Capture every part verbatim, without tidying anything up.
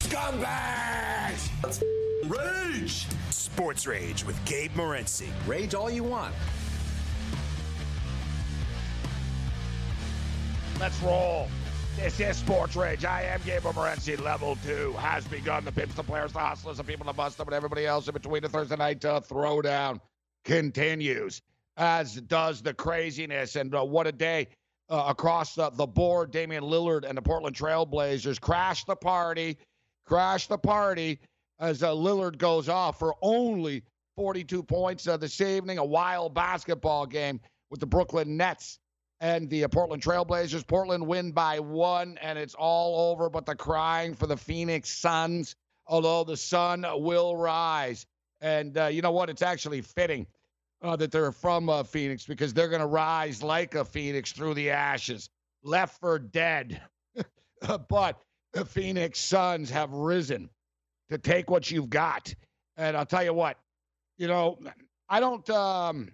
Scumbags! Let's rage! Sports Rage with Gabe Morency. Rage all you want. Let's roll. This is Sports Rage. I am Gabriel Morency. Level two has begun. The pimps, the players, the hustlers, the people, the bust, and everybody else in between. The Thursday night uh, throwdown continues, as does the craziness. And uh, what a day uh, across the, the board. Damian Lillard and the Portland Trail Blazers crash the party, crash the party as uh, Lillard goes off for only forty-two points uh, this evening. A wild basketball game with the Brooklyn Nets and the uh, Portland Trail Blazers. Portland win by one, and it's all over but the crying for the Phoenix Suns, although the sun will rise. And uh, you know what? It's actually fitting uh, that they're from uh, Phoenix, because they're going to rise like a phoenix through the ashes, left for dead. But the Phoenix Suns have risen to take what you've got. And I'll tell you what, you know, I don't, um,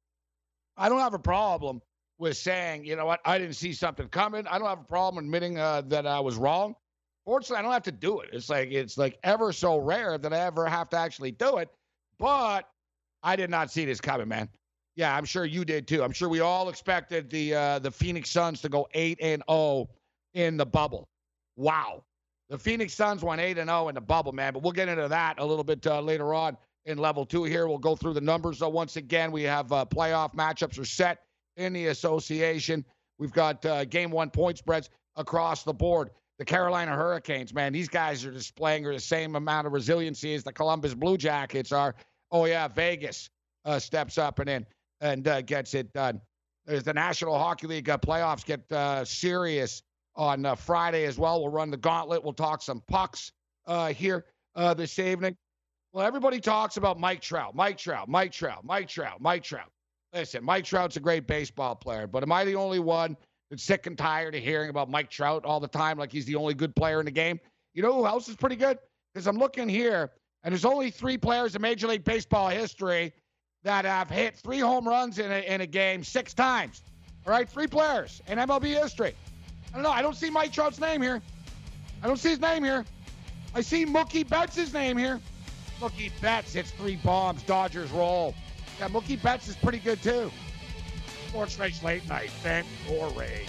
I don't have a problem with saying, you know what, I didn't see something coming. I don't have a problem admitting uh, that I was wrong. Fortunately, I don't have to do it. It's like it's like ever so rare that I ever have to actually do it. But I did not see this coming, man. Yeah, I'm sure you did too. I'm sure we all expected the uh, the Phoenix Suns to go eight and oh in the bubble. Wow. The Phoenix Suns went eight and oh in the bubble, man. But we'll get into that a little bit uh, later on in level two here. We'll go through the numbers. So once again, we have uh, playoff matchups are set in the association. We've got uh, game one point spreads across the board. The Carolina Hurricanes, man, these guys are displaying the same amount of resiliency as the Columbus Blue Jackets are. Oh, yeah, Vegas uh, steps up and in and uh, gets it done. There's the National Hockey League uh, playoffs get uh, serious on uh, Friday as well. We'll run the gauntlet. We'll talk some pucks uh, here uh, this evening. Well, everybody talks about Mike Trout, Mike Trout, Mike Trout, Mike Trout, Mike Trout. Listen, Mike Trout's a great baseball player, but am I the only one that's sick and tired of hearing about Mike Trout all the time like he's the only good player in the game? You know who else is pretty good? Because I'm looking here, and there's only three players in Major League Baseball history that have hit three home runs in a, in a game six times. All right, three players in M L B history. I don't know. I don't see Mike Trout's name here. I don't see his name here. I see Mookie Betts' name here. Mookie Betts hits three bombs. Dodgers roll. Yeah, Mookie Betts is pretty good, too. Sports Rage Late Night, vent or rage.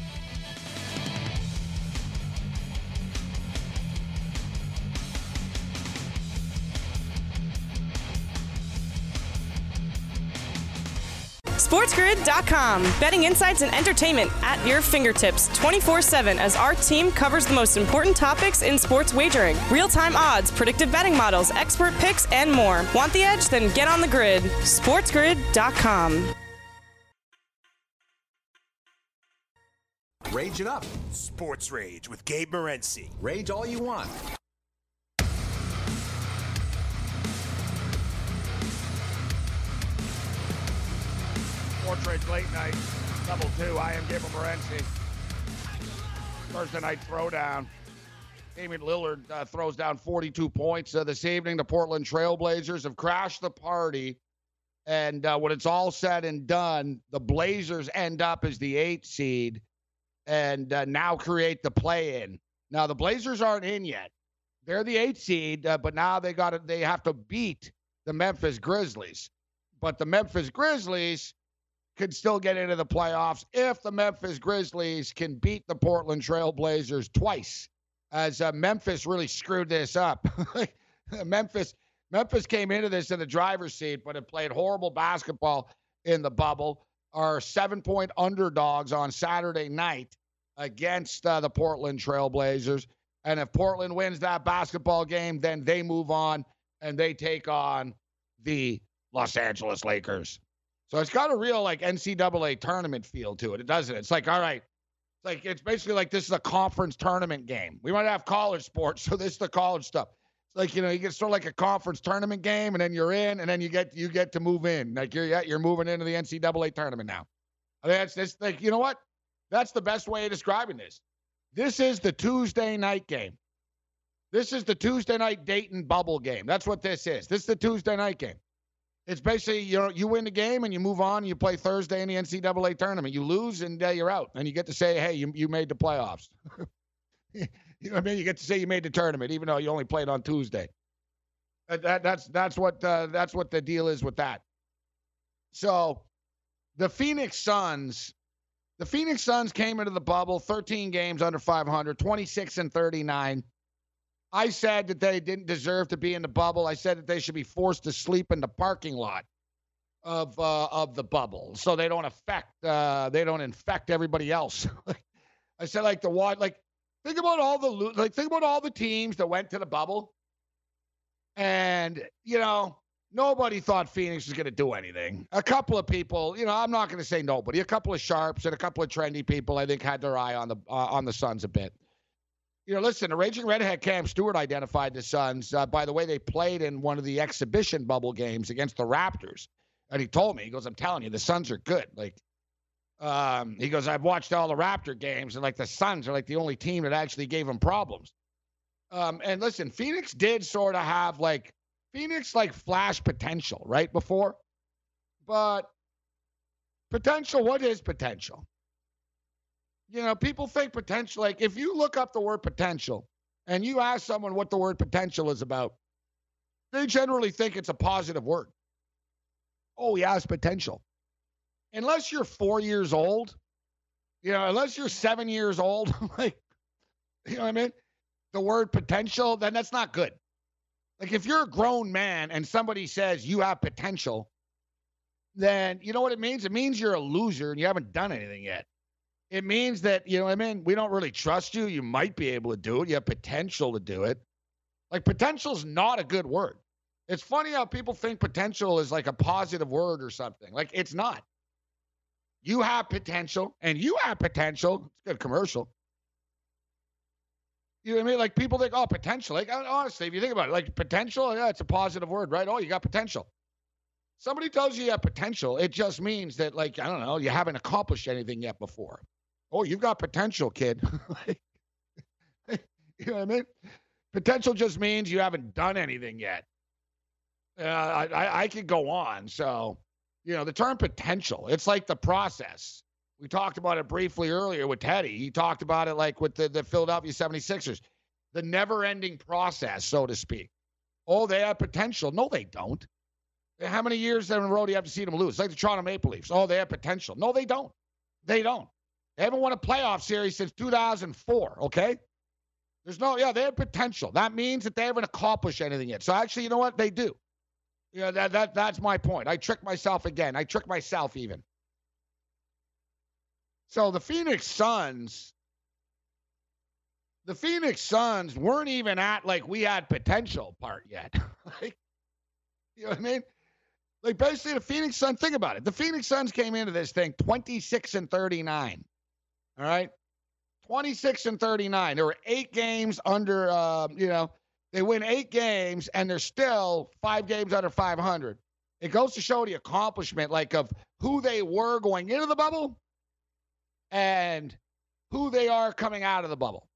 SportsGrid dot com. Betting insights and entertainment at your fingertips twenty-four seven as our team covers the most important topics in sports wagering. Real-time odds, predictive betting models, expert picks, and more. Want the edge? Then get on the grid. SportsGrid dot com. Rage it up. Sports Rage with Gabe Morency. Rage all you want. Sports Rage Late Night, level two. I am Gabriel Morency. Thursday night throwdown. Damian Lillard uh, throws down forty-two points uh, this evening. The Portland Trail Blazers have crashed the party. And uh, when it's all said and done, the Blazers end up as the eighth seed and uh, now create the play-in. Now, the Blazers aren't in yet. They're the eighth seed, uh, but now they got to, they have to beat the Memphis Grizzlies. But the Memphis Grizzlies could still get into the playoffs if the Memphis Grizzlies can beat the Portland Trail Blazers twice, as uh, Memphis really screwed this up. Memphis Memphis came into this in the driver's seat, but it played horrible basketball in the bubble. Are seven-point underdogs on Saturday night against uh, the Portland Trail Blazers. And if Portland wins that basketball game, then they move on and they take on the Los Angeles Lakers. So it's got a real, like, N C double A tournament feel to it, doesn't it? It's like, all right, it's like it's basically like this is a conference tournament game. We might have college sports, so this is the college stuff. It's like, you know, you get sort of like a conference tournament game, and then you're in, and then you get you get to move in. Like, you're you're moving into the N C double A tournament now. I mean, that's this, like, you know what? That's the best way of describing this. This is the Tuesday night game. This is the Tuesday night Dayton bubble game. That's what this is. This is the Tuesday night game. It's basically, you know, you win the game and you move on and you play Thursday in the N C double A tournament. You lose and uh, you're out. And you get to say, hey, you you made the playoffs. You You know what I mean? You get to say you made the tournament, even though you only played on Tuesday. That, that, that's that's what uh, that's what the deal is with that. So the Phoenix Suns, the Phoenix Suns came into the bubble, thirteen games under five hundred, twenty-six and thirty-nine. I said that they didn't deserve to be in the bubble. I said that they should be forced to sleep in the parking lot of uh, of the bubble, so they don't affect uh, they don't infect everybody else. I said, like the what, like think about all the like think about all the teams that went to the bubble, and you know nobody thought Phoenix was going to do anything. A couple of people, you know, I'm not going to say nobody. A couple of sharps and a couple of trendy people, I think, had their eye on the uh, on the Suns a bit. You know, listen, the Raging Redhead Cam Stewart identified the Suns uh, by the way they played in one of the exhibition bubble games against the Raptors. And he told me, he goes, I'm telling you, the Suns are good. Like, um, he goes, I've watched all the Raptor games, and, like, the Suns are, like, the only team that actually gave him problems. Um, and, listen, Phoenix did sort of have, like, Phoenix, like, flash potential, right, before. But potential, what is potential? You know, people think potential, like, if you look up the word potential and you ask someone what the word potential is about, they generally think it's a positive word. Oh, he has potential. Unless you're four years old, you know, unless you're seven years old, like, you know what I mean? The word potential, then that's not good. Like, if you're a grown man and somebody says you have potential, then you know what it means? It means you're a loser and you haven't done anything yet. It means that, you know what I mean? We don't really trust you. You might be able to do it. You have potential to do it. Like, potential is not a good word. It's funny how people think potential is like a positive word or something. Like, it's not. You have potential, and you have potential. It's a good commercial. You know what I mean? Like, people think, oh, potential. Like, honestly, if you think about it, like, potential, yeah, it's a positive word, right? Oh, you got potential. Somebody tells you you have potential, it just means that, like, I don't know, you haven't accomplished anything yet before. Oh, you've got potential, kid. You know what I mean? Potential just means you haven't done anything yet. Uh, I, I, I could go on. So, you know, the term potential, it's like the process. We talked about it briefly earlier with Teddy. He talked about it like with the, the Philadelphia seventy-sixers. The never-ending process, so to speak. Oh, they have potential. No, they don't. How many years in a row do you have to see them lose? It's like the Toronto Maple Leafs. Oh, they have potential. No, they don't. They don't. They haven't won a playoff series since two thousand four, okay? There's no, yeah, they have potential. That means that they haven't accomplished anything yet. So actually, you know what? They do. Yeah, that, that that's my point. I tricked myself again. I tricked myself even. So the Phoenix Suns, the Phoenix Suns weren't even at, like, we had potential part yet. Like, you know what I mean? Like, basically, the Phoenix Suns, think about it. The Phoenix Suns came into this thing twenty-six and thirty-nine. All right? twenty-six and thirty-nine. There were eight games under, uh, you know, they win eight games, and they're still five games under five hundred. It goes to show the accomplishment, like, of who they were going into the bubble and who they are coming out of the bubble.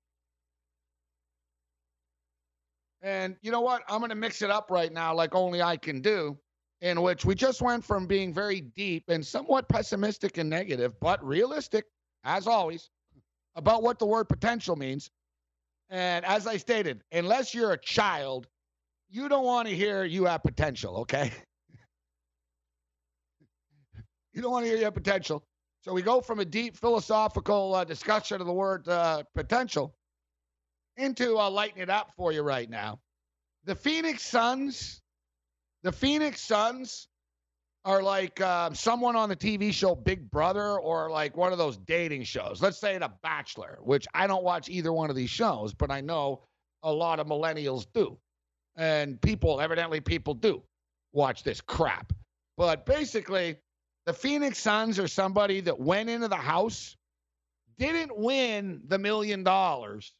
And you know what? I'm going to mix it up right now like only I can do, in which we just went from being very deep and somewhat pessimistic and negative, but realistic, as always, about what the word potential means. And as I stated, unless you're a child, you don't want to hear you have potential, okay? You don't want to hear you have potential. So we go from a deep philosophical uh, discussion of the word uh, potential into uh, lighten it up for you right now. The Phoenix Suns, the Phoenix Suns are like uh, someone on the T V show Big Brother, or like one of those dating shows. Let's say The Bachelor, which I don't watch either one of these shows, but I know a lot of millennials do. And people, evidently people do watch this crap. But basically, the Phoenix Suns are somebody that went into the house, didn't win the million dollars,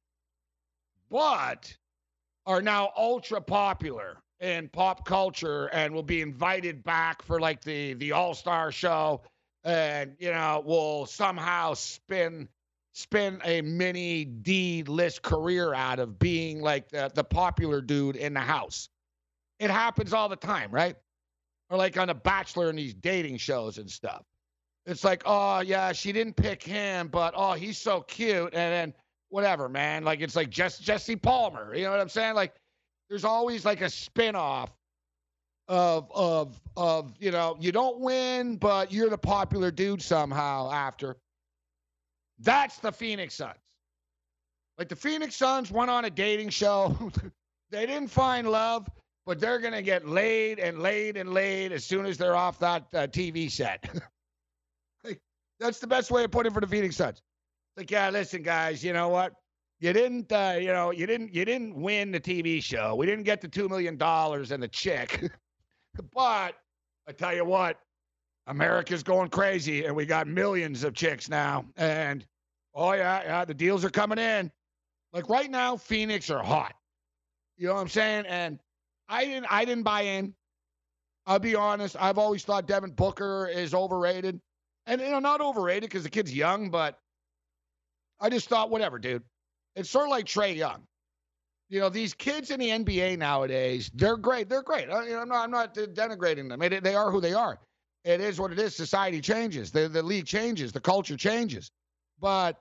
but are now ultra popular in pop culture and will be invited back for like the, the All-Star show, and, you know, will somehow spin spin a mini D-list career out of being like the, the popular dude in the house. It happens all the time, right? Or like on The Bachelor and these dating shows and stuff. It's like, oh, yeah, she didn't pick him, but, oh, he's so cute. And then whatever, man. Like, it's like Jess, Jesse Palmer. You know what I'm saying? Like, there's always like a spinoff of, of, of, you know, you don't win, but you're the popular dude somehow after. That's the Phoenix Suns. Like, the Phoenix Suns went on a dating show. They didn't find love, but they're going to get laid and laid and laid as soon as they're off that uh, T V set. Like, that's the best way of putting it for the Phoenix Suns. Like, yeah, listen, guys, you know what? You didn't, uh, you know, you didn't, you didn't win the T V show. We didn't get the two million dollars and the chick. But I tell you what, America's going crazy, and we got millions of chicks now. And, oh, yeah, yeah, the deals are coming in. Like, right now, Phoenix are hot. You know what I'm saying? And I didn't I didn't buy in. I'll be honest. I've always thought Devin Booker is overrated. And, you know, not overrated because the kid's young, but I just thought, whatever, dude. It's sort of like Trae Young. You know, these kids in the N B A nowadays, they're great. They're great. I, you know, I'm not, I'm not denigrating them. It, they are who they are. It is what it is. Society changes. The, the league changes. The culture changes. But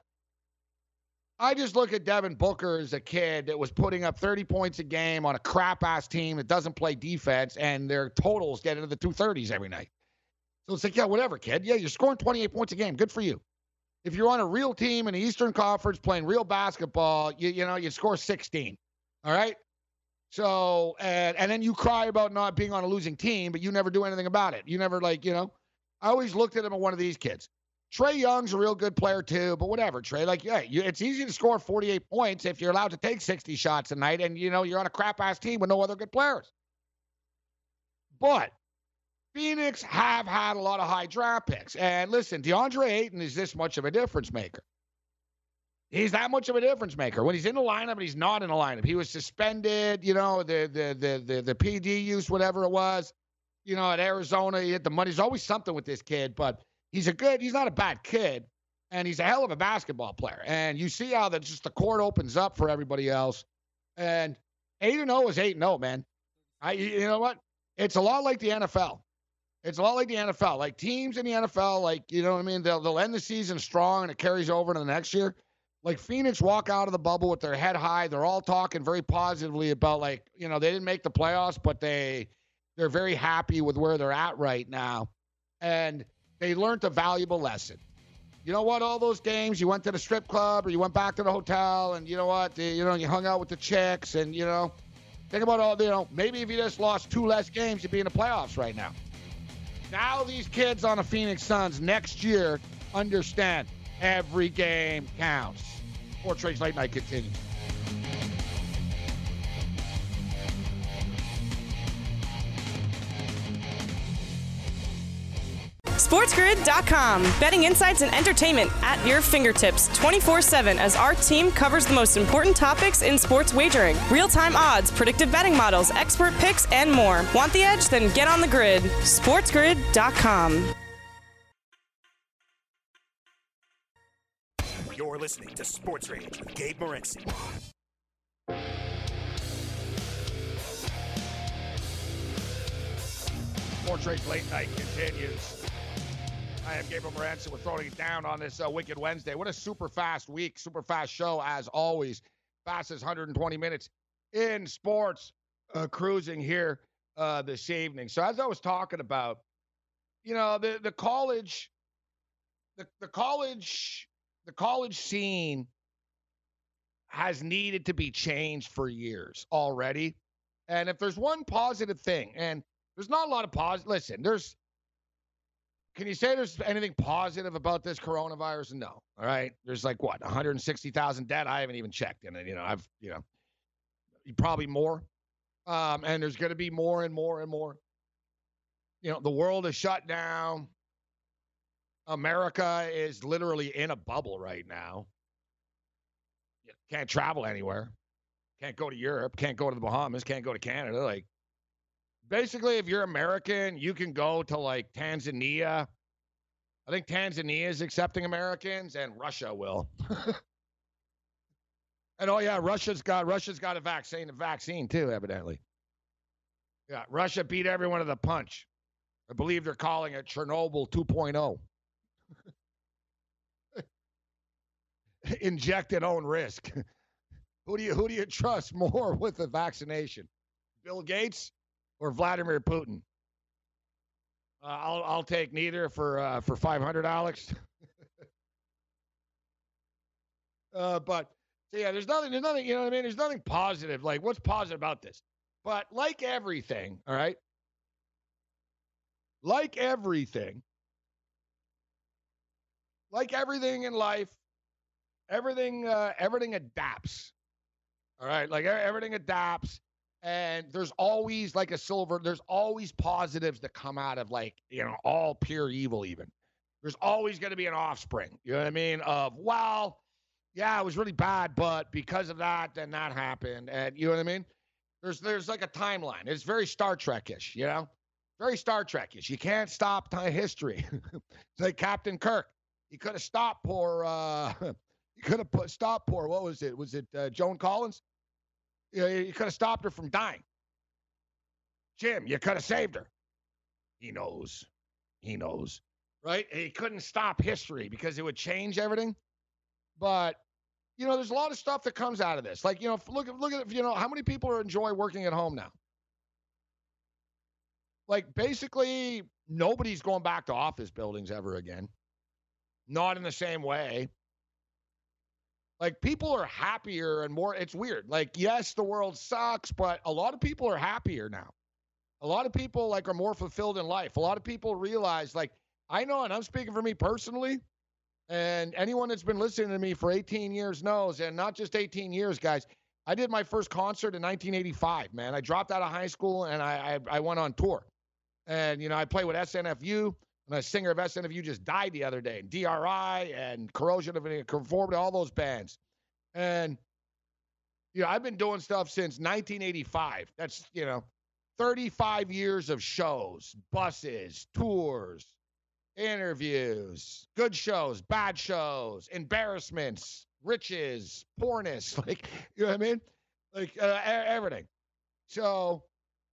I just look at Devin Booker as a kid that was putting up thirty points a game on a crap-ass team that doesn't play defense, and their totals get into the two thirties every night. So it's like, yeah, whatever, kid. Yeah, you're scoring twenty-eight points a game. Good for you. If you're on a real team in the Eastern Conference playing real basketball, you, you know, you score sixteen. All right? So, and, and then you cry about not being on a losing team, but you never do anything about it. You never, like, you know. I always looked at him as one of these kids. Trae Young's a real good player, too, but whatever, Trae. Like, yeah, you, it's easy to score forty-eight points if you're allowed to take sixty shots a night and, you know, you're on a crap-ass team with no other good players. But Phoenix have had a lot of high draft picks. And listen, DeAndre Ayton is this much of a difference maker. He's that much of a difference maker. When he's in the lineup and he's not in the lineup. He was suspended, you know, the the the the, the P D use, whatever it was. You know, at Arizona, he hit the money. There's always something with this kid, but he's a good, he's not a bad kid, and he's a hell of a basketball player. And you see how that just the court opens up for everybody else. And eight and oh is eight and oh, man. I, you know what? It's a lot like the N F L. It's a lot like the N F L. Like, teams in the N F L, like, you know what I mean? They'll, they'll end the season strong, and it carries over into the next year. Like, Phoenix walk out of the bubble with their head high. They're all talking very positively about, like, you know, they didn't make the playoffs, but they, they're very happy with where they're at right now. And they learned a valuable lesson. You know what? All those games, you went to the strip club or you went back to the hotel, and you know what? The, you know, you hung out with the chicks, and, you know, think about all, you know, maybe if you just lost two less games, you'd be in the playoffs right now. Now these kids on the Phoenix Suns next year understand every game counts. Sports Rage Late Night continues. SportsGrid dot com. Betting insights and entertainment at your fingertips twenty-four seven as our team covers the most important topics in sports wagering. Real-time odds, predictive betting models, expert picks, and more. Want the edge? Then get on the grid. SportsGrid dot com. You're listening to Sports Rage with Gabe Morency. Sports Rage Late Night continues. I am Gabriel Morency. We're throwing it down on this uh, Wicked Wednesday. What a super fast week, super fast show as always. Fastest one hundred twenty minutes in sports uh, cruising here uh, this evening. So as I was talking about, you know, the the college, the the college, the college scene has needed to be changed for years already. And if there's one positive thing, and there's not a lot of positive, listen, there's. Can you say there's anything positive about this coronavirus? No. All right. There's like what, one hundred sixty thousand dead? I haven't even checked. And you know, I've, you know, probably more. Um, and there's going to be more and more and more. You know, the world is shut down. America is literally in a bubble right now. You can't travel anywhere. Can't go to Europe. Can't go to the Bahamas. Can't go to Canada. Like, basically, if you're American, you can go to, like, Tanzania. I think Tanzania is accepting Americans, and Russia will. And, oh, yeah, Russia's got Russia's got a vaccine, a vaccine, too, evidently. Yeah, Russia beat everyone to the punch. I believe they're calling it Chernobyl two point oh. inject at own risk. Who do you who do you trust more with the vaccination? Bill Gates or Vladimir Putin? Uh, I'll I'll take neither for uh, for five hundred, Alex. uh, but so yeah, there's nothing there's nothing you know what I mean. There's nothing positive. Like what's positive about this? But like everything, all right. Like everything, like everything in life, everything uh, everything adapts. All right, like everything adapts, and there's always like a silver. There's always positives that come out of like you know all pure evil. Even there's always going to be an offspring. You know what I mean? Of well, yeah, it was really bad, but because of that, then that happened, and you know what I mean? There's there's like a timeline. It's very Star Trek-ish, you know, very Star Trek-ish. You can't stop time history. It's like Captain Kirk. He could have stopped poor. Uh, he could have put stopped poor. What was it? Was it uh, Joan Collins? You, you could have stopped her from dying. Jim, you could have saved her. He knows. He knows. Right? He couldn't stop history because it would change everything. But, you know, there's a lot of stuff that comes out of this. Like, you know, look at, look at, you know, how many people enjoy working at home now? Like, basically, nobody's going back to office buildings ever again. Not in the same way. Like, people are happier and more, it's weird. Like, yes, the world sucks, but a lot of people are happier now. A lot of people, like, are more fulfilled in life. A lot of people realize, like, I know, and I'm speaking for me personally, and anyone that's been listening to me for eighteen years knows, and not just eighteen years, guys. I did my first concert in nineteen eighty-five, man. I dropped out of high school, and I I, I went on tour. And, you know, I played with S N F U. And a singer of S N F U just died the other day. D R I and Corrosion of Conformity, all those bands. And, you know, I've been doing stuff since nineteen eighty-five. That's, you know, thirty-five years of shows, buses, tours, interviews, good shows, bad shows, embarrassments, riches, poorness. Like, you know what I mean? Like, uh, everything. So,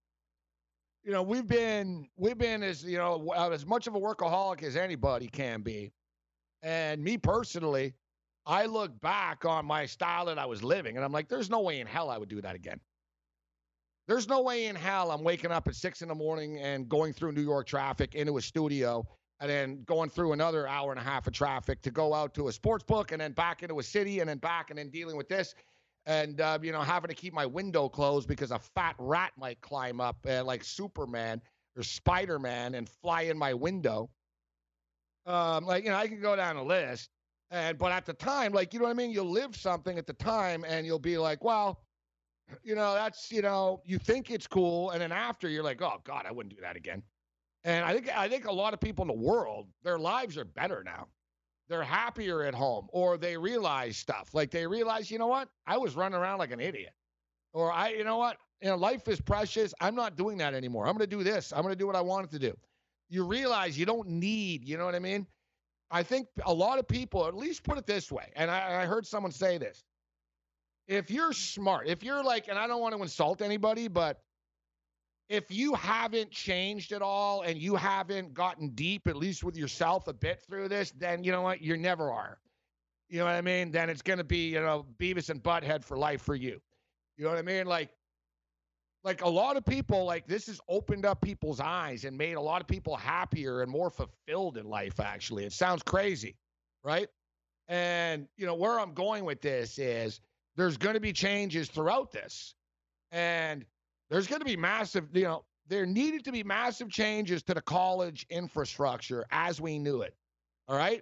you know, we've been, we've been as, you know, as much of a workaholic as anybody can be. And me personally, I look back on my style that I was living, and I'm like, there's no way in hell I would do that again. There's no way in hell I'm waking up at six in the morning and going through New York traffic into a studio and then going through another hour and a half of traffic to go out to a sports book and then back into a city and then back and then dealing with this. And, uh, you know, having to keep my window closed because a fat rat might climb up uh, like Superman or Spider-Man and fly in my window. Um, like, you know, I can go down a list. And but at the time, like, you know what I mean? You'll live something at the time and you'll be like, well, you know, that's, you know, you think it's cool. And then after you're like, oh, God, I wouldn't do that again. And I think I think a lot of people in the world, their lives are better now. They're happier at home, or they realize stuff. Like they realize, you know what? I was running around like an idiot. Or I, you know what? You know, life is precious. I'm not doing that anymore. I'm going to do this. I'm going to do what I wanted to do. You realize you don't need, you know what I mean? I think a lot of people, at least put it this way, and I, I heard someone say this. If you're smart, if you're like, and I don't want to insult anybody, but if you haven't changed at all and you haven't gotten deep, at least with yourself a bit through this, then you know what? You never are. You know what I mean? Then it's going to be, you know, Beavis and Butthead for life for you. You know what I mean? Like, like a lot of people, like this has opened up people's eyes and made a lot of people happier and more fulfilled in life, actually. It sounds crazy, right? And, you know, where I'm going with this is there's going to be changes throughout this. And there's going to be massive, you know, there needed to be massive changes to the college infrastructure as we knew it. All right?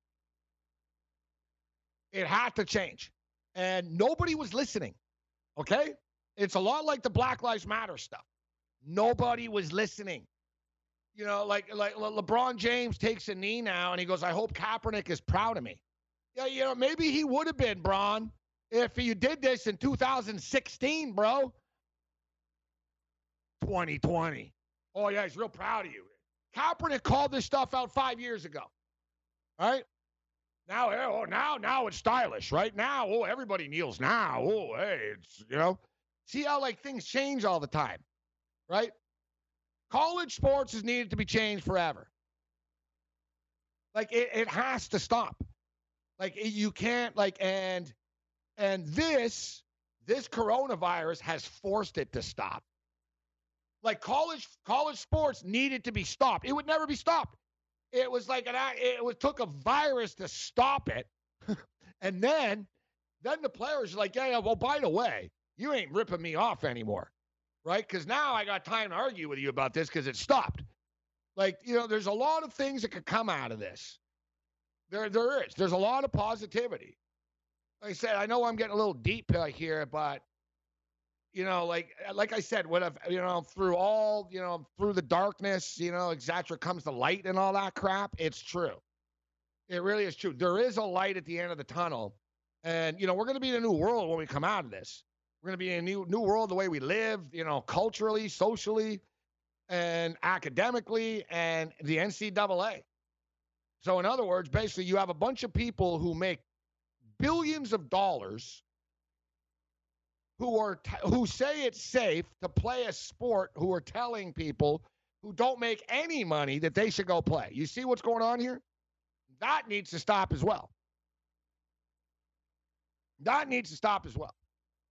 It had to change. And nobody was listening. Okay? It's a lot like the Black Lives Matter stuff. Nobody was listening. You know, like, like Le- LeBron James takes a knee now and he goes, I hope Kaepernick is proud of me. Yeah, you know, maybe he would have been, Bron, if you did this in two thousand sixteen, bro. twenty twenty. Oh, yeah, he's real proud of you. Kaepernick called this stuff out five years ago. All right? Now, oh, now, now it's stylish, right? Now, oh, everybody kneels now. Oh, hey, it's, you know. See how, like, things change all the time, right? College sports is needed to be changed forever. Like, it, it has to stop. Like you can't like and and this this coronavirus has forced it to stop. Like college college sports needed to be stopped. It would never be stopped. It was like an it was took a virus to stop it. And then then the players are like, yeah, yeah, well, by the way, you ain't ripping me off anymore. Right? Because now I got time to argue with you about this because it stopped. Like, you know, there's a lot of things that could come out of this. There, there is. There's a lot of positivity. Like I said, I know I'm getting a little deep uh, here, but, you know, like like I said, what I've, you know, through all, you know, through the darkness, you know, et cetera, comes the light and all that crap. It's true. It really is true. There is a light at the end of the tunnel. And, you know, we're going to be in a new world when we come out of this. We're going to be in a new, new world, the way we live, you know, culturally, socially, and academically, and the N C double A. So in other words, basically you have a bunch of people who make billions of dollars who are t- who say it's safe to play a sport, who are telling people who don't make any money that they should go play. You see what's going on here? That needs to stop as well. That needs to stop as well.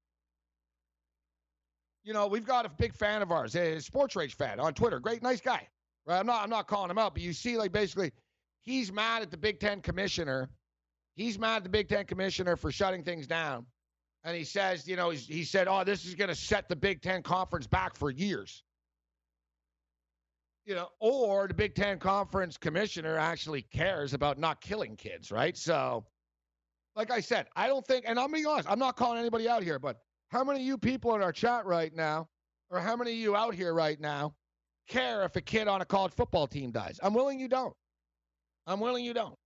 You know, we've got a big fan of ours, a Sports Rage fan on Twitter. Great, nice guy. Right? I'm not I'm not calling him out, but you see, like, basically, he's mad at the Big Ten commissioner. He's mad at the Big Ten commissioner for shutting things down. And he says, you know, he's, he said, oh, this is going to set the Big Ten conference back for years. You know, or the Big Ten conference commissioner actually cares about not killing kids, right? So, like I said, I don't think, and I'm being honest, I'm not calling anybody out here, but how many of you people in our chat right now, or how many of you out here right now, care if a kid on a college football team dies? I'm willing you don't. I'm willing you don't.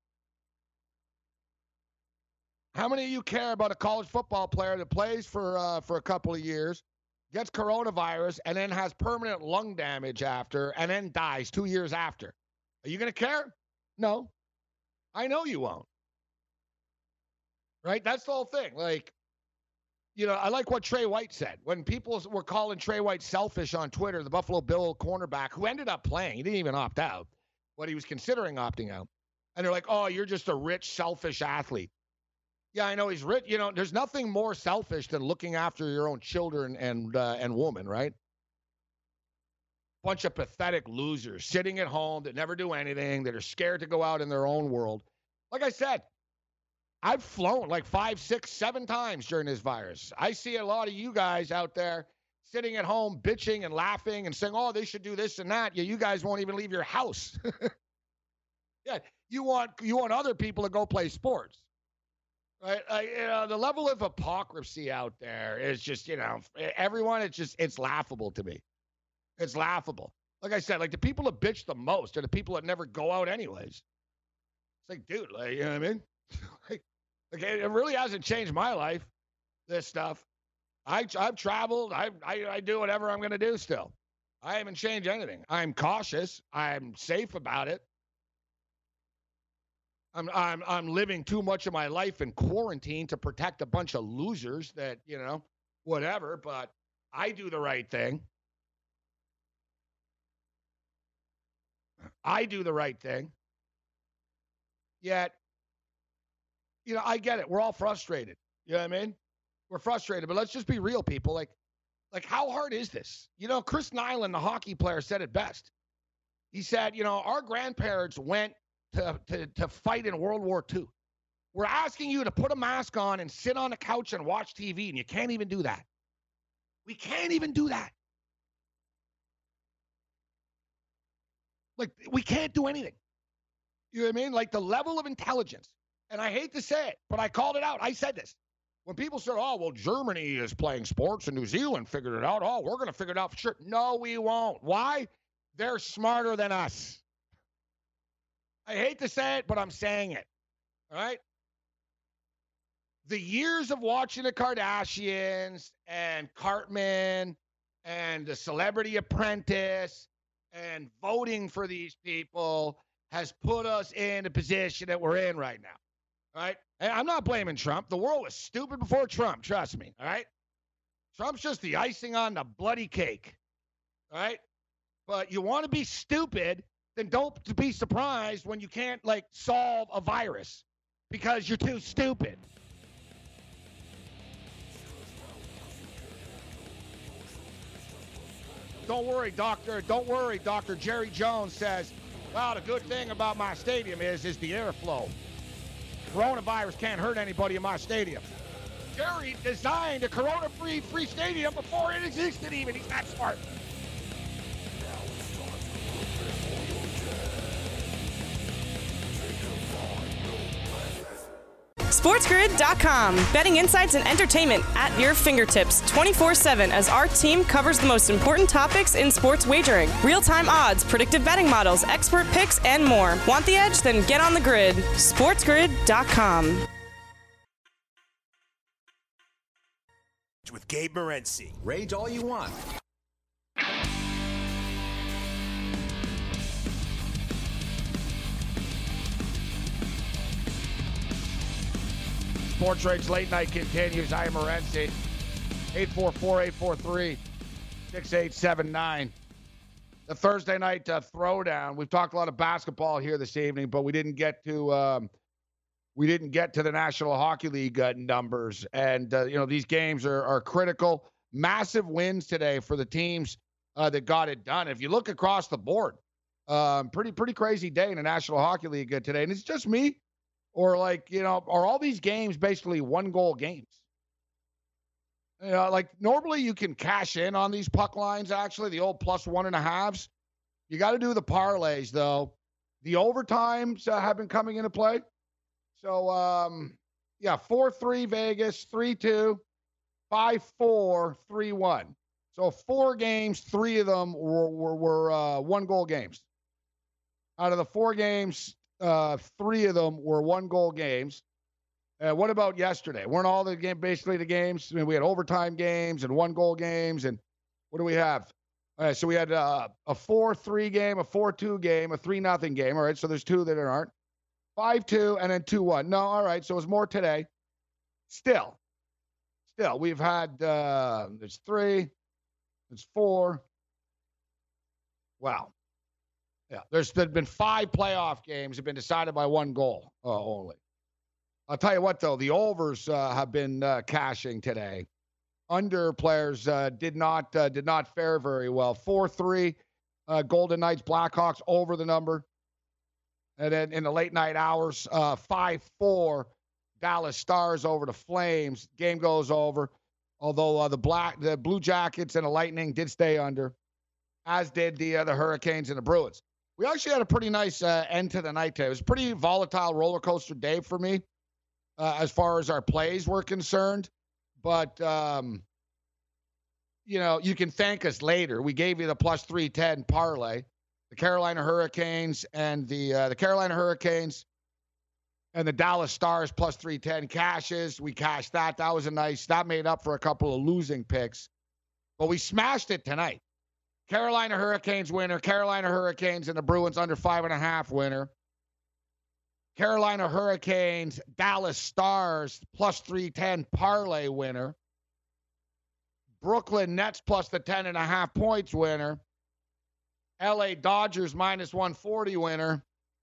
How many of you care about a college football player that plays for uh, for a couple of years, gets coronavirus, and then has permanent lung damage after, and then dies two years after? Are you going to care? No. I know you won't. Right? That's the whole thing. Like, you know, I like what Trey White said. When people were calling Trey White selfish on Twitter, the Buffalo Bill cornerback, who ended up playing, he didn't even opt out, but he was considering opting out. And they're like, oh, you're just a rich, selfish athlete. Yeah, I know he's rich. You know, there's nothing more selfish than looking after your own children and uh, and woman, right? Bunch of pathetic losers sitting at home that never do anything, that are scared to go out in their own world. Like I said, I've flown like five, six, seven times during this virus. I see a lot of you guys out there sitting at home bitching and laughing and saying, oh, they should do this and that. Yeah, you guys won't even leave your house. Yeah, you want you want other people to go play sports. Right? Uh, you know, the level of hypocrisy out there is just, you know, everyone, it's just, it's laughable to me. It's laughable. Like I said, like the people that bitch the most are the people that never go out anyways. It's like, dude, like, you know what I mean? like, like, it really hasn't changed my life, this stuff. I, I've traveled. I, I, I do whatever I'm going to do still. I haven't changed anything. I'm cautious. I'm safe about it. I'm I'm I'm living too much of my life in quarantine to protect a bunch of losers that, you know, whatever, but I do the right thing. I do the right thing. Yet, you know, I get it. We're all frustrated. You know what I mean? We're frustrated, but let's just be real, people. Like, like how hard is this? You know, Chris Nyland, the hockey player, said it best. He said, you know, our grandparents went To, to, to fight in World War Two. We're asking you to put a mask on and sit on the couch and watch T V, and you can't even do that. We can't even do that. Like, we can't do anything. You know what I mean? Like, the level of intelligence, and I hate to say it, but I called it out. I said this. When people said, oh, well, Germany is playing sports and New Zealand figured it out. Oh, we're going to figure it out for sure. No, we won't. Why? They're smarter than us. I hate to say it, but I'm saying it. All right? The years of watching the Kardashians and Cartman and the Celebrity Apprentice and voting for these people has put us in the position that we're in right now. All right? And I'm not blaming Trump. The world was stupid before Trump. Trust me. All right? Trump's just the icing on the bloody cake. All right? But you want to be stupid, then don't be surprised when you can't, like, solve a virus. because you're too stupid. Don't worry, Doctor. Don't worry, Doctor Jerry Jones says, well, the good thing about my stadium is, is the airflow. Coronavirus can't hurt anybody in my stadium. Jerry designed a corona-free free stadium before it existed even. He's that smart. SportsGrid dot com. Betting insights and entertainment at your fingertips twenty-four seven as our team covers the most important topics in sports wagering. Real-time odds, predictive betting models, expert picks, and more. Want the edge? Then get on the grid. SportsGrid dot com. With Gabe Morency. Rage all you want. Sports Rage Late Night continues. I am Morency. eight four four, eight four three, six eight seven nine. The Thursday night uh, throwdown. We've talked a lot of basketball here this evening, but we didn't get to um, we didn't get to the National Hockey League uh, numbers. And uh, you know, these games are are critical. Massive wins today for the teams uh, that got it done. If you look across the board, um, pretty pretty crazy day in the National Hockey League uh, today. And it's just me. Or like, you know, are all these games basically one-goal games? You know, like normally you can cash in on these puck lines, actually, the old plus one and a halves. You got to do the parlays, though. The overtimes uh, have been coming into play. So, um, yeah, four three Vegas, three two, five four, three one. So four games, three of them were, were, were uh, one-goal games. Out of the four games, Uh, three of them were one-goal games. Uh, what about yesterday? Weren't all the game basically the games? I mean, we had overtime games and one-goal games, and what do we have? All right, so we had uh, a four three game, a four two game, a three nothing game. All right, so there's two that aren't. five two and then two one. No, all right, so it was more today. Still, still, we've had, uh, there's three, there's four. Wow. Yeah, there's been five playoff games have been decided by one goal uh, only. I'll tell you what, though, the overs uh, have been uh, cashing today. Under players uh, did not uh, did not fare very well. four three, uh, Golden Knights, Blackhawks over the number. And then in the late night hours, uh, five four, Dallas Stars over the Flames. Game goes over, although uh, the black the Blue Jackets and the Lightning did stay under, as did the uh, the Hurricanes and the Bruins. We actually had a pretty nice uh, end to the night today. It was a pretty volatile roller coaster day for me uh, as far as our plays were concerned. But, um, you know, you can thank us later. We gave you the plus three ten parlay. The Carolina Hurricanes and the uh, the Carolina Hurricanes and the Dallas Stars plus three ten cashes. We cashed that. That was a nice – that made up for a couple of losing picks. But we smashed it tonight. Carolina Hurricanes winner, Carolina Hurricanes and the Bruins under five and a half winner. Carolina Hurricanes, Dallas Stars plus three ten parlay winner. Brooklyn Nets plus the ten and a half points winner. L A Dodgers minus one forty winner.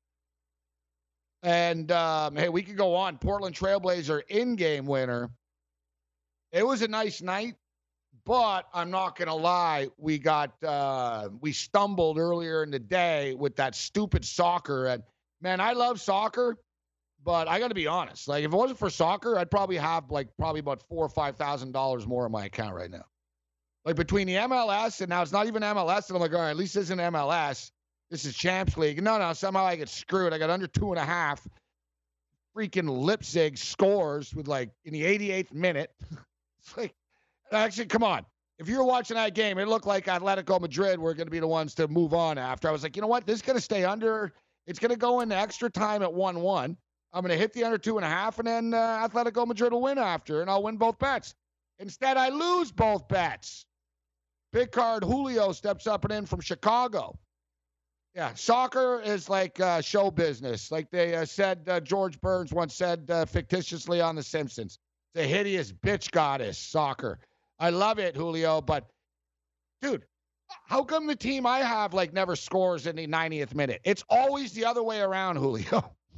And, um, hey, we could go on. Portland Trailblazer in-game winner. It was a nice night. But I'm not going to lie, we got, uh, we stumbled earlier in the day with that stupid soccer. And, man, I love soccer, but I got to be honest. Like, if it wasn't for soccer, I'd probably have, like, probably about four thousand dollars or five thousand dollars more in my account right now. Like, between the M L S, and now it's not even M L S, and I'm like, all right, at least this isn't M L S. This is Champs League. No, no, somehow I get screwed. I got under two and a half. Freaking Leipzig scores with, like, in the eighty-eighth minute. It's like, actually, come on. If you were watching that game, it looked like Atletico Madrid were going to be the ones to move on after. I was like, you know what? This is going to stay under. It's going to go into extra time at one one. I'm going to hit the under two and a half, and then uh, Atletico Madrid will win after, and I'll win both bets. Instead, I lose both bets. Big card Julio steps up and in from Chicago. Yeah, soccer is like uh, show business. Like they uh, said, uh, George Burns once said uh, fictitiously on The Simpsons. It's a hideous bitch goddess, soccer. I love it, Julio, but, dude, how come the team I have, like, never scores in the ninetieth minute? It's always the other way around, Julio.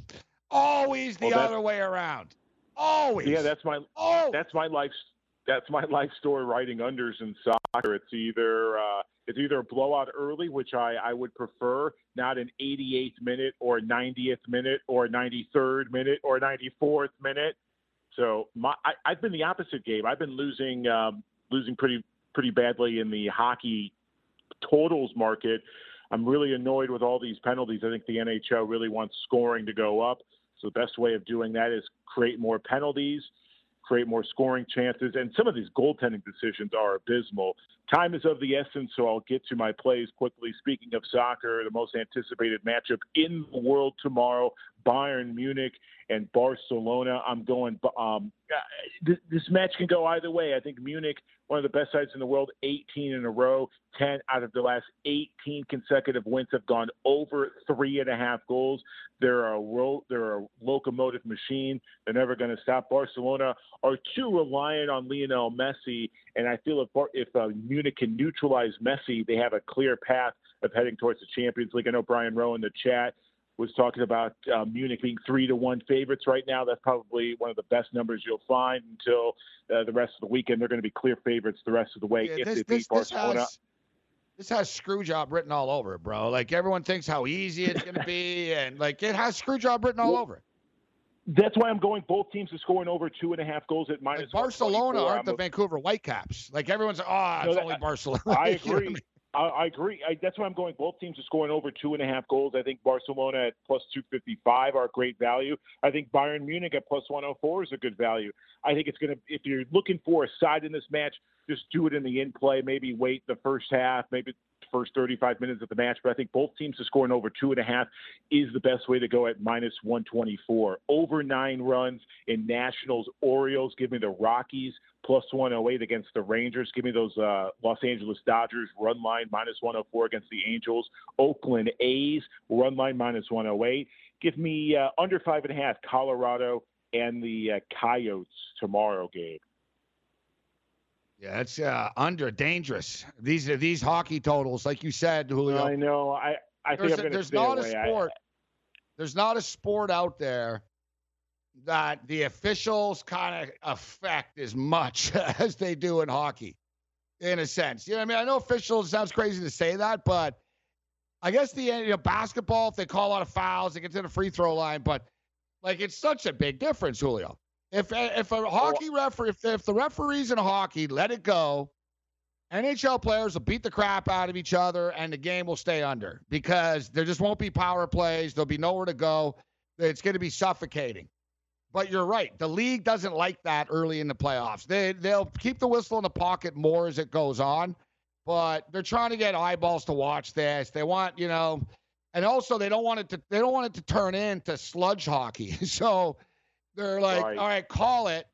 Always the Well, other way around. Always. Yeah, that's my oh. that's my life that's my life story writing unders in soccer. It's either uh, it's either a blowout early, which I, I would prefer, not an eighty-eighth minute or ninetieth minute or ninety-third minute or ninety-fourth minute. So my I, I've been the opposite, Gabe. I've been losing um, losing pretty pretty badly in the hockey totals market. I'm really annoyed with all these penalties. I think the N H L really wants scoring to go up. So the best way of doing that is create more penalties, create more scoring chances. And some of these goaltending decisions are abysmal. Time is of the essence, so I'll get to my plays quickly. Speaking of soccer, the most anticipated matchup in the world tomorrow, Bayern Munich and Barcelona. I'm going um, – this match can go either way. I think Munich, one of the best sides in the world, eighteen in a row. ten out of the last eighteen consecutive wins have gone over three and a half goals. They're a, ro- they're a locomotive machine. They're never going to stop. Barcelona are too reliant on Lionel Messi, and I feel if, Bar- if uh, Munich can neutralize Messi, they have a clear path of heading towards the Champions League. I know Brian Rowe in the chat was talking about uh, Munich being three to one favorites right now. That's probably one of the best numbers you'll find until uh, the rest of the weekend. They're going to be clear favorites the rest of the way Yeah, if this, they beat this, this Barcelona. Has, this has screw job written all over it, bro. Like everyone thinks how easy it's going to be, and like it has screw job written all well, over it. That's why I'm going both teams to scoring over two and a half goals at minus. Like Barcelona aren't I'm the a, Vancouver Whitecaps. Like everyone's like, oh, it's no, only that, Barcelona. I You know what agree. I mean? I, I agree. I, that's why I'm going both teams are scoring over two and a half goals. I think Barcelona at plus two fifty-five are great value. I think Bayern Munich at plus one oh four is a good value. I think it's going to, if you're looking for a side in this match, just do it in the in play. Maybe wait the first half, maybe the first thirty-five minutes of the match. But I think both teams are scoring over two and a half is the best way to go at minus one twenty-four. Over nine runs in Nationals Orioles. Give me the Rockies plus one oh eight against the Rangers. Give me those uh, Los Angeles Dodgers run line minus one oh four against the Angels. Oakland A's run line minus one oh eight. Give me uh, under five and a half Colorado and the uh, Coyotes tomorrow, Gabe. Yeah, it's uh, under dangerous. These are these hockey totals, like you said, Julio. I know. I, I think there's I'm going to there's stay not away. a sport. I, there's not a sport out there that the officials kind of affect as much as they do in hockey, in a sense. You know what I mean? I know officials, it sounds crazy to say that, but I guess the you know, basketball, if they call out of fouls, they get to the free throw line. But like, it's such a big difference, Julio. If if a hockey referee, if, if the referees in hockey let it go, N H L players will beat the crap out of each other, and the game will stay under because there just won't be power plays. There'll be nowhere to go. It's going to be suffocating. But you're right. The league doesn't like that early in the playoffs. They they'll keep the whistle in the pocket more as it goes on, but they're trying to get eyeballs to watch this. They want you know, and also they don't want it to they don't want it to turn into sludge hockey. So. They're like, right. All right, call it.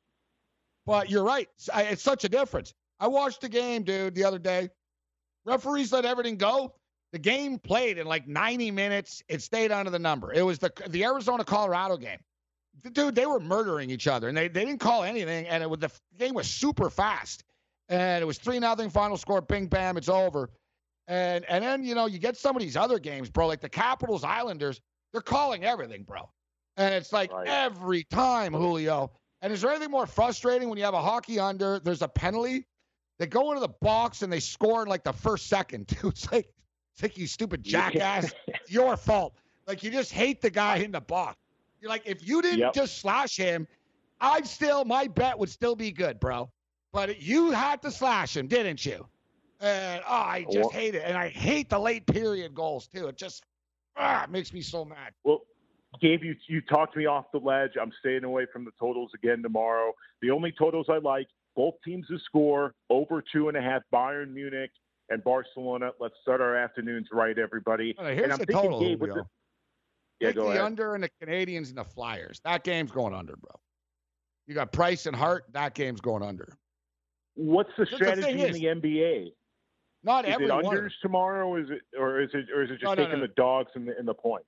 But you're right. It's such a difference. I watched the game, dude, the other day. Referees let everything go. The game played in like ninety minutes. It stayed under the number. It was the the Arizona-Colorado game. Dude, they were murdering each other, and they, they didn't call anything, and it was, the game was super fast. And it was three nothing final score, bing, bam, it's over. And, and then, you know, you get some of these other games, bro, like the Capitals Islanders, they're calling everything, bro. And it's like right. every time, Julio. And is there anything more frustrating when you have a hockey under, there's a penalty, they go into the box and they score in like the first second. It's like, it's like you stupid jackass. It's your fault. Like you just hate the guy in the box. You're like, if you didn't yep. just slash him, I'd still, my bet would still be good, bro. But you had to slash him, didn't you? And oh, I just well, hate it. And I hate the late period goals too. It just ah, makes me so mad. Well, Gabe, you, you talked me off the ledge. I'm staying away from the totals again tomorrow. The only totals I like, both teams to score, over two and a half, Bayern Munich and Barcelona. Let's start our afternoons right, everybody. Right, here's and I'm the thinking, total, Gabe, Julio. The, yeah, Take go the ahead. under and the Canadians and the Flyers. That game's going under, bro. You got Price and Hart. That game's going under. What's the Just strategy the in the N B A? Not is everyone. it unders tomorrow, or is it, or is it, or is it just no, no, taking no. the dogs and the, and the points?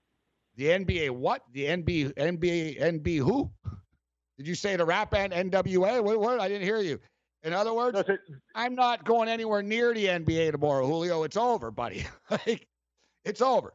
The N B A what? The N B A, N B A, N B A who? Did you say the rap band N W A? What, what? I didn't hear you. In other words, no, it, I'm not going anywhere near the N B A tomorrow, Julio. It's over, buddy. Like, it's over.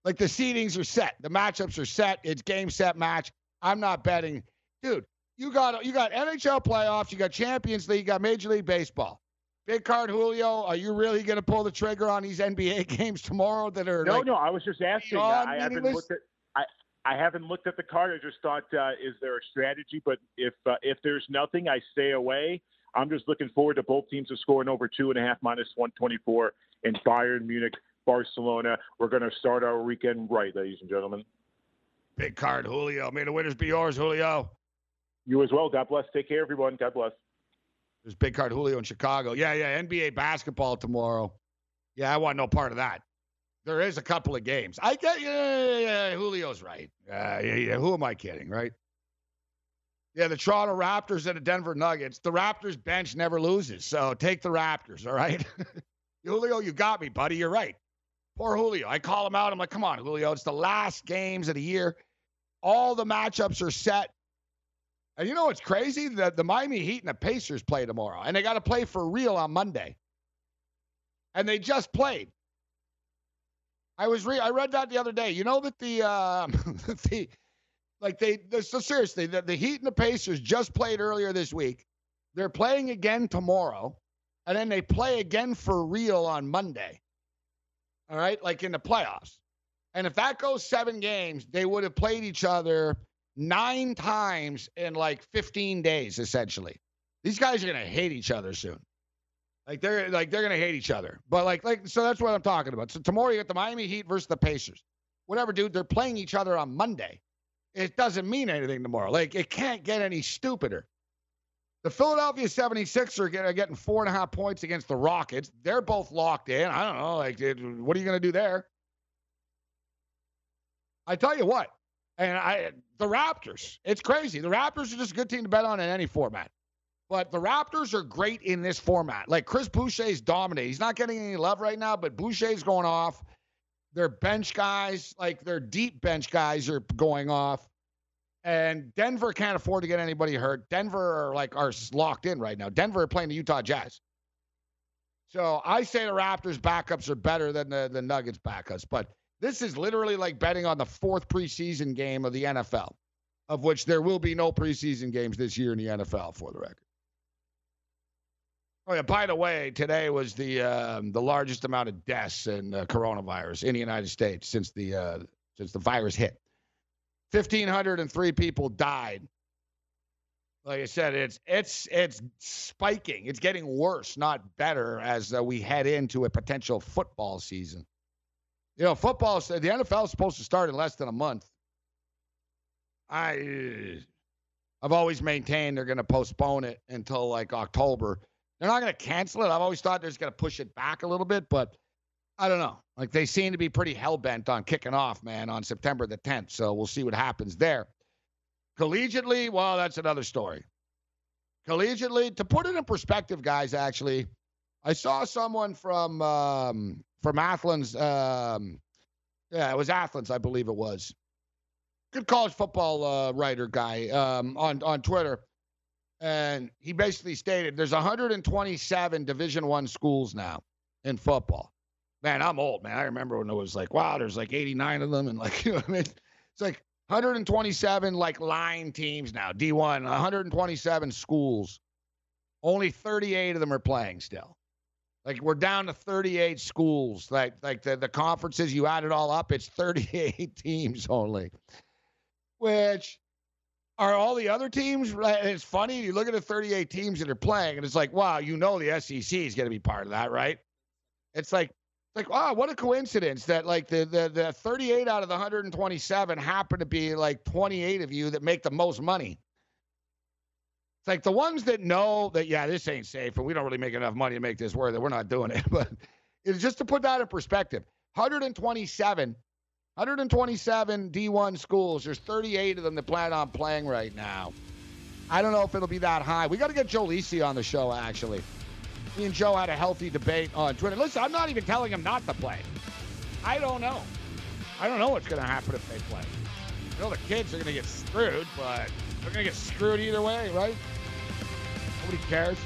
Like, the seedings are set. The matchups are set. It's game, set, match. I'm not betting. Dude, you got you got N H L playoffs. You got Champions League. You got Major League Baseball. Big card, Julio, are you really going to pull the trigger on these N B A games tomorrow that are No, like, no, I was just asking. beyond I haven't meaningless? looked at I, I haven't looked at the card. I just thought, uh, is there a strategy? But if uh, if there's nothing, I stay away. I'm just looking forward to both teams to scoring over two and a half minus one twenty-four in Bayern Munich, Barcelona. We're going to start our weekend right, ladies and gentlemen. Big card, Julio. May the winners be yours, Julio. You as well. God bless. Take care, everyone. God bless. There's big card Julio in Chicago. Yeah, yeah, N B A basketball tomorrow. Yeah, I want no part of that. There is a couple of games. I get, yeah, yeah, yeah, Julio's right. Uh, yeah, yeah, who am I kidding, right? Yeah, the Toronto Raptors and the Denver Nuggets. The Raptors bench never loses, so take the Raptors, all right? Julio, you got me, buddy. You're right. Poor Julio. I call him out. I'm like, come on, Julio. It's the last games of the year. All the matchups are set. And you know what's crazy? The, the Miami Heat and the Pacers play tomorrow, and they got to play for real on Monday. And they just played. I was re- I read that the other day. You know that the um, the like they so seriously the, the Heat and the Pacers just played earlier this week. They're playing again tomorrow, and then they play again for real on Monday. All right, like in the playoffs. And if that goes seven games, they would have played each other nine times in like fifteen days, essentially. These guys are gonna hate each other soon. Like they're like they're gonna hate each other. But like like so that's what I'm talking about. So tomorrow you got the Miami Heat versus the Pacers. Whatever, dude. They're playing each other on Monday. It doesn't mean anything tomorrow. Like it can't get any stupider. The Philadelphia seventy-sixers are getting four and a half points against the Rockets. They're both locked in. I don't know. Like, what are you gonna do there? I tell you what. And I, the Raptors, it's crazy. The Raptors are just a good team to bet on in any format. But the Raptors are great in this format. Like, Chris Boucher's dominating. He's not getting any love right now, but Boucher's going off. Their bench guys, like their deep bench guys are going off. And Denver can't afford to get anybody hurt. Denver are like are locked in right now. Denver are playing the Utah Jazz. So I say the Raptors backups are better than the, the Nuggets backups. But this is literally like betting on the fourth preseason game of the N F L, of which there will be no preseason games this year in the N F L, for the record. Oh, yeah, by the way, today was the um, the largest amount of deaths in uh, coronavirus in the United States since the uh, since the virus hit. one thousand five hundred three people died. Like I said, it's it's it's spiking. It's getting worse, not better, as uh, we head into a potential football season. You know, football, the N F L is supposed to start in less than a month. I, I've always maintained they're going to postpone it until like October. They're not going to cancel it. I've always thought they're just going to push it back a little bit, but I don't know. Like they seem to be pretty hell-bent on kicking off, man, on September the tenth. So we'll see what happens there. Collegiately, well, that's another story. Collegiately, to put it in perspective, guys, actually, I saw someone from um, from Athens. Um, yeah, it was Athens, I believe it was. Good college football uh, writer guy um, on, on Twitter. And he basically stated there's one hundred twenty-seven Division One schools now in football. Man, I'm old, man. I remember when it was like, wow, there's like eighty-nine of them. And like, you know what I mean? It's like one hundred twenty-seven like line teams now, D one, one hundred twenty-seven schools. Only thirty-eight of them are playing still. Like we're down to thirty-eight schools. Like like the, the conferences, you add it all up, it's thirty-eight teams only. Which are all the other teams, right? It's funny, you look at the thirty-eight teams that are playing, and it's like, wow, you know the S E C is going to be part of that, right? It's like, like, wow, what a coincidence that like the, the the thirty-eight out of the one hundred twenty-seven happen to be like twenty-eight of you that make the most money. It's like the ones that know that, yeah, this ain't safe, and we don't really make enough money to make this worth it. We're not doing it. But it's just to put that in perspective. one hundred twenty-seven, one hundred twenty-seven D one schools. There's thirty-eight of them that plan on playing right now. I don't know if it'll be that high. We got to get Joe Lisi on the show, actually. Me and Joe had a healthy debate on Twitter. Listen, I'm not even telling him not to play. I don't know. I don't know what's going to happen if they play. I know the kids are going to get screwed, but they're going to get screwed either way, right? Nobody cares.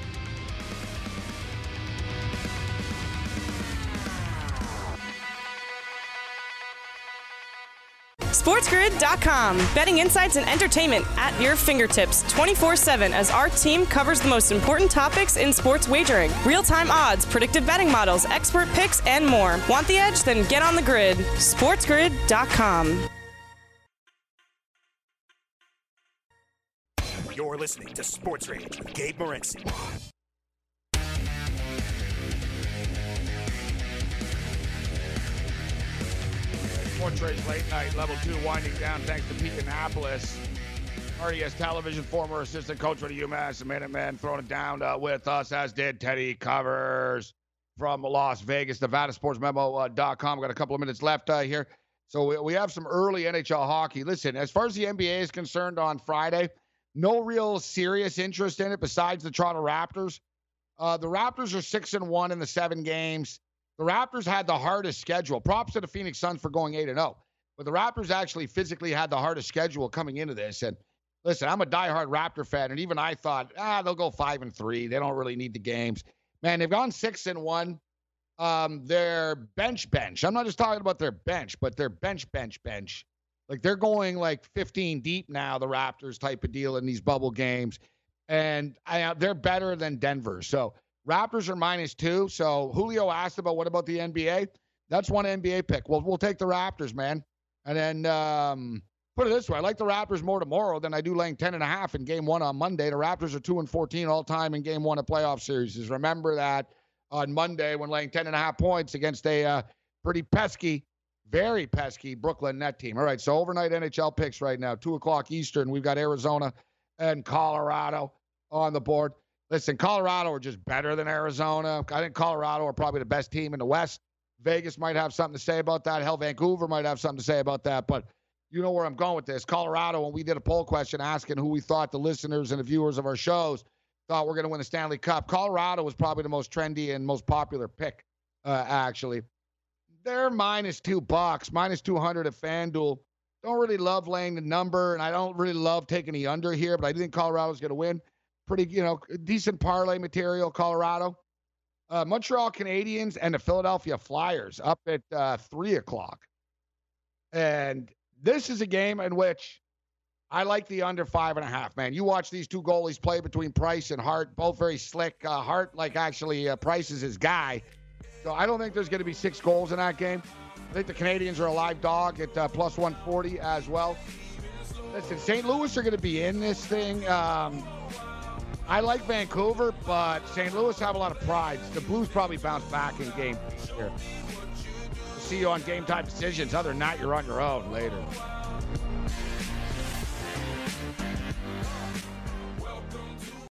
SportsGrid dot com. Betting insights and entertainment at your fingertips twenty-four seven as our team covers the most important topics in sports wagering. Real-time odds, predictive betting models, expert picks, and more. Want the edge? Then get on the grid. SportsGrid dot com. You're listening to Sports Rage with Gabe Morency. Sports Rage Late Night, Level two, winding down thanks to Peak Annapolis. R D S Television, former assistant coach for the UMass, and Minutemen throwing it down uh, with us, as did Teddy Covers from Las Vegas, Nevada Sports Memo dot com. We've got a couple of minutes left uh, here. So we, we have some early N H L hockey. Listen, as far as the N B A is concerned on Friday, no real serious interest in it besides the Toronto Raptors. Uh, the Raptors are six and one in the seven games. The Raptors had the hardest schedule. Props to the Phoenix Suns for going eight and oh. But the Raptors actually physically had the hardest schedule coming into this. And listen, I'm a diehard Raptor fan, and even I thought, ah, they'll go five and three. They don't really need the games. Man, they've gone six and one. Um, their bench bench. I'm not just talking about their bench, but their bench bench bench. Like they're going like fifteen deep now, the Raptors type of deal in these bubble games. And I, they're better than Denver. So Raptors are minus two. So Julio asked about what about the N B A? That's one N B A pick. Well, we'll take the Raptors, man. And then um, put it this way. I like the Raptors more tomorrow than I do laying ten and a half in game one on Monday. The Raptors are two and fourteen all time in game one of playoff series. Remember that on Monday when laying ten and a half points against a uh, pretty pesky, very pesky Brooklyn net team. All right, so overnight N H L picks right now, two o'clock Eastern. We've got Arizona and Colorado on the board. Listen, Colorado are just better than Arizona. I think Colorado are probably the best team in the West. Vegas might have something to say about that. Hell, Vancouver might have something to say about that. But you know where I'm going with this. Colorado, when we did a poll question asking who we thought the listeners and the viewers of our shows thought we're going to win the Stanley Cup, Colorado was probably the most trendy and most popular pick, uh, actually. They're minus two bucks, minus two hundred at FanDuel. Don't really love laying the number, and I don't really love taking the under here, but I think Colorado's going to win. Pretty, you know, decent parlay material, Colorado. Uh, Montreal Canadiens and the Philadelphia Flyers up at uh, three o'clock. And this is a game in which I like the under five and a half, man. You watch these two goalies play between Price and Hart, both very slick. Uh, Hart, like, actually, uh, Price is his guy. So I don't think there's going to be six goals in that game. I think the Canadiens are a live dog at uh, plus one forty as well. Listen, Saint Louis are going to be in this thing. Um, I like Vancouver, but Saint Louis have a lot of pride. The Blues probably bounce back in game here. See you on Game Time Decisions. Other than that, you're on your own later.